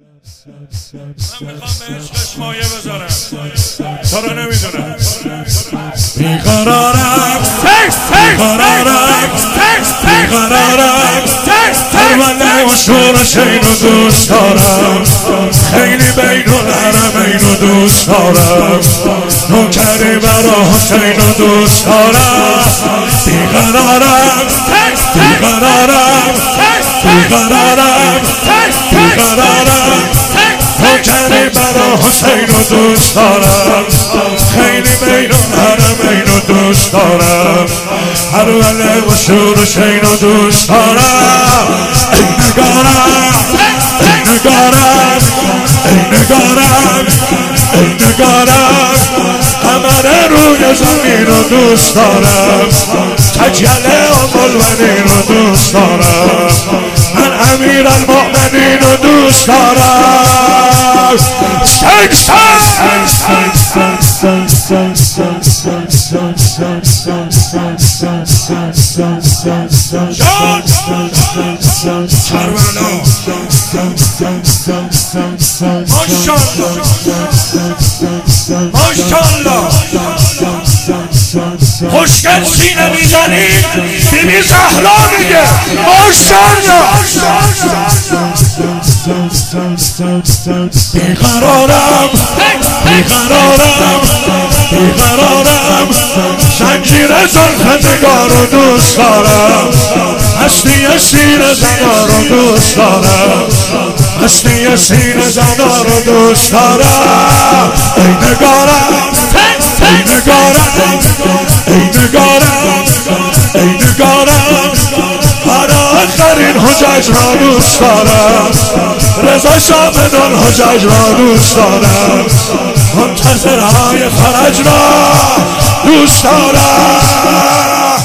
من میخوام به عشقش مایه بذارم تو رو نمیدونم بیقرارم من مشهورش اینو دوست دارم، خیلی بین و نرم اینو دوست دارم، نوکری برا حسینو دوست دارم. بیقرارم نوکری برا حسینو دوست دارم، خیلی بین و نرم اینو دوست دارم، هر وله و شورش اینو دوست دارم. ای نگارم قمر روی زمین رو دوست دارم، تجله و بلونین رو دوست دارم، من امیر المؤمنین رو دوست دارم. ماشالله خوشگل سینه میزنید بیبی زهرا میگه ماشالله. بیقرارم زنجیر زلف نگار رو دوست دارم، هستی سینه زنا رو دوست دارم، هستی سینه زنا رو دوست دارم. ای نگارم آخرین حجج را دوست دارم، رضا شامدان حجج را دوست دارم، منتظرهای فرج را دوست دارم.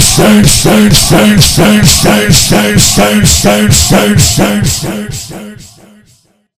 Stone.